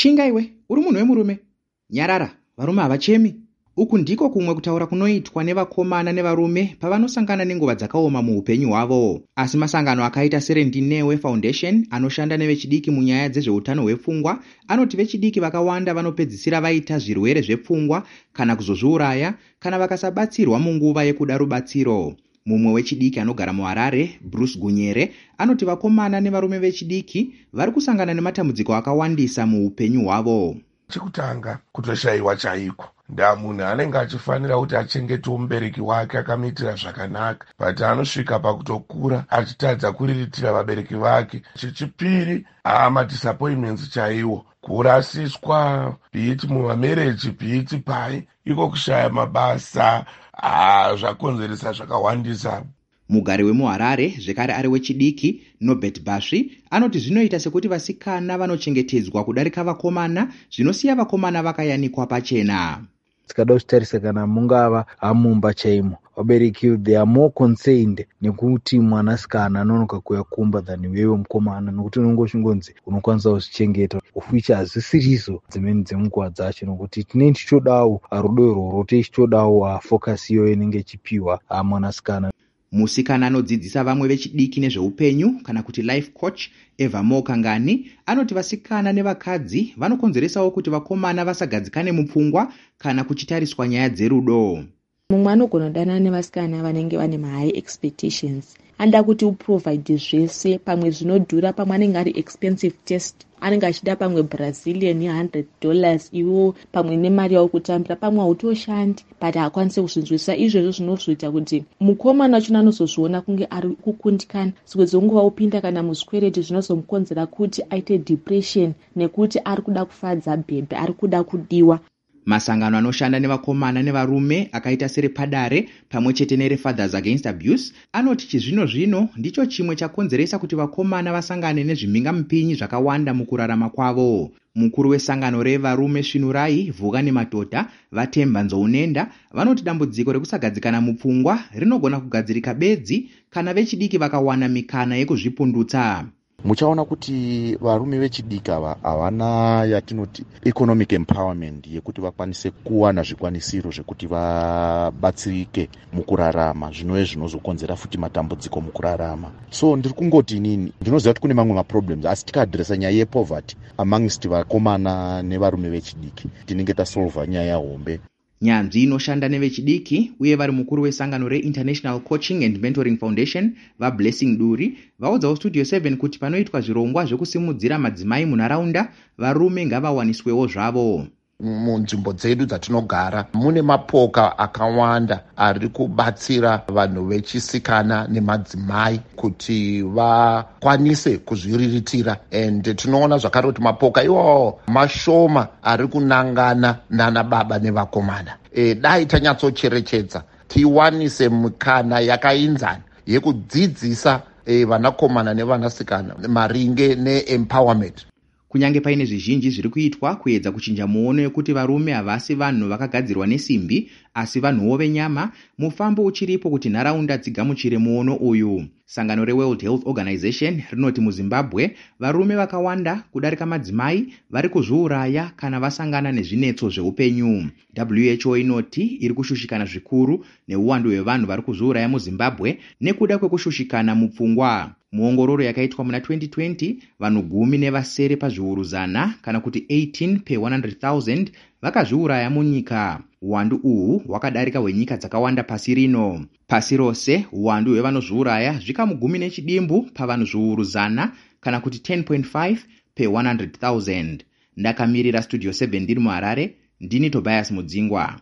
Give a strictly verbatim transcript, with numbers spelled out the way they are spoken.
Shinga iwe, uri munhu wemurume. Nyarara, varume havachemi. Uku ndiko kumwe kutaura kunoitwa nevakomana nevarume pavanosangana nenguva dzakaoma muupenyu hwavo. Asi masangano akaita Serendinewe Foundation anoshanda nevechidiki munyaya dzezveutano hwepfungwa anoti vechidiki vakawanda vanopedzisira vaita zvirwere zvepfungwa kana kuzozviuraya kana vakasabatsirwa munguva yekuda rubatsiro. Mumwe wechidiki anogara muHarare, Bruce Gunyere, anoti vakomana nevarume vechidiki vari kusangana nematambudziko akawandisa muupenyu hwavo. Chekutanga kutoshayiwa chaiko. Nda munhu anenge achifanira kuti achengete mubereki wake akamitira zvakanaka, but anosvika pakutokura achitadza kuriritira vabereki vake. Chechipiri, ama disappointments chaiwo, kurasiswa, bhiti mumamereji, bhiti pai, iko kushaya mabasa, ah, zvakonzeresa zvakawandisa. Mugari wemuHarare, zvekare ari wechidiki, Nobet Basvi, anoti zvinoita sekuti vasikana vanochengetedzwa kudarika vakomana, zvinosiya vakomana vakayanikwa pachena. Tikada kutarisa kana mungava amumba chaimo, vabereki they are more concerned nekuti mwanasikana anonoka kuya kumba than wewe mukomana, nekuti unongoshingonzi unokwanisa kuzvichengeta, of which hazvisiriso dzimweni dzenguva dzacho, nokuti tinenge tichodawo rudo irworwo, tichodawo focus iyo inenge ichipiwa mwanasikana. Musikana anodzidzisa vamwe vechidiki nezveupenyu kana kuti life coach Eva Mokangani anoti vasikana nevakadzi vanokonzeresawo kuti vakomana vasagadzikane mupfungwa kana kuchitariswa nyaya dzerudo. Mumwe anogona kudanana nevasikana vanenge vane high expectations, anoda kuti uprovide zvese, pamwe zvinodhura, pamwe anenge ari expensive test, anenge achida pamwe Brazilian one hundred dollars, iwo pamwe nemari yawo kutambira, pamwe hautoshandi but haakwanise kuzvinzwisa. Izvozvo zvinozoita kuti mukomana wacho anozozviona kunge ari kukundikana, dzimwe dzenguva upinda kana muzvikwereti zvinozomukonzera kuti aite depression nekuti ari kuda kufadza bhebhe, ari kuda kudiwa. Masangano anoshanda nevakomana nevarume akaita serePadare pamwe chete nereFathers Against Abuse anoti chizvino zvino ndicho chimwe chakonzeresa kuti vakomana vasangane nezvimhingamupinyi zvakawanda mukurarama kwavo. Mukuru wesangano revarume Svinurai Vuka nemadhodha Vatemba Nzounenda vanoti dambudziko rekusagadzikana mupfungwa rinogona kugadzirika bedzi kana vechidiki vakawana mikana yekuzvipundutsa. Muchaona kuti varume vechidiki ava havana yatinoti economic empowerment yekuti vakwanise kuwana zvikwanisiro zvekuti vabatsirike mukurarama, zvinove zvinozokonzera futi matambudziko mukurarama. So ndiri kungoti inini ndinoziva kuti kune mamwe maproblems, asi tikadresa nyaya yepoverty amongst vakomana nevarume vechidiki tinenge tasolva nyaya hombe. Nyanzvi inoshanda nevechidiki uye vari mukuru wesangano reInternational Coaching and Mentoring Foundation vaBlessing Duri vaudzawo Studio seven kuti panoitwa zvirongwa zvekusimudzira madzimai munharaunda, varume ngavawaniswewo zvavo. Munzvimbo dzedu dzatinogara mune mapoka akawanda ari kubatsira vanhu vechisikana nemadzimai kuti vakwanise kuzviriritira, and tinoona zvakare kuti mapoka iwawo mashoma ari kunangana nana baba nevakomana. E, dai tanyatsocherechedza tiwanise mikana yakainzana yekudzidzisa e, vanakomana nevanasikana maringe neempowerment. Kunyange paine zvizhinji zviri kuitwa kuedza kuchinja muono yekuti varume havasi vanhu vakagadzirwa nesimbi asi vanhuwo venyama, mufambo uchiripo kuti nharaunda dzigamuchire muono uyu. Sangano reWorld Health Organization rinoti muZimbabwe varume vakawanda kudarika madzimai vari kuzviuraya kana vasangana nezvinetso zveupenyu. W H O inoti iri kushushikana zvikuru neuwandu hwevanhu vari kuzviuraya muZimbabwe nekuda kwekushushikana mupfungwa. Muongororo yakaitwa muna twenty twenty, vanhu gumi nevasere pazviuru zana kana kuti eighteen per one hundred thousand vakazviuraya munyika. Uwandu uhu hwakadarika hwenyika dzakawanda pasi rino. Pasi rose uwandu hwevanozviuraya zvikamu gumi nechidimbu pavanhu zviuru zana kana kuti ten point five per one hundred thousand. Ndakamirira Studio seven ndiri muHarare, ndini Tobias Mudzingwa.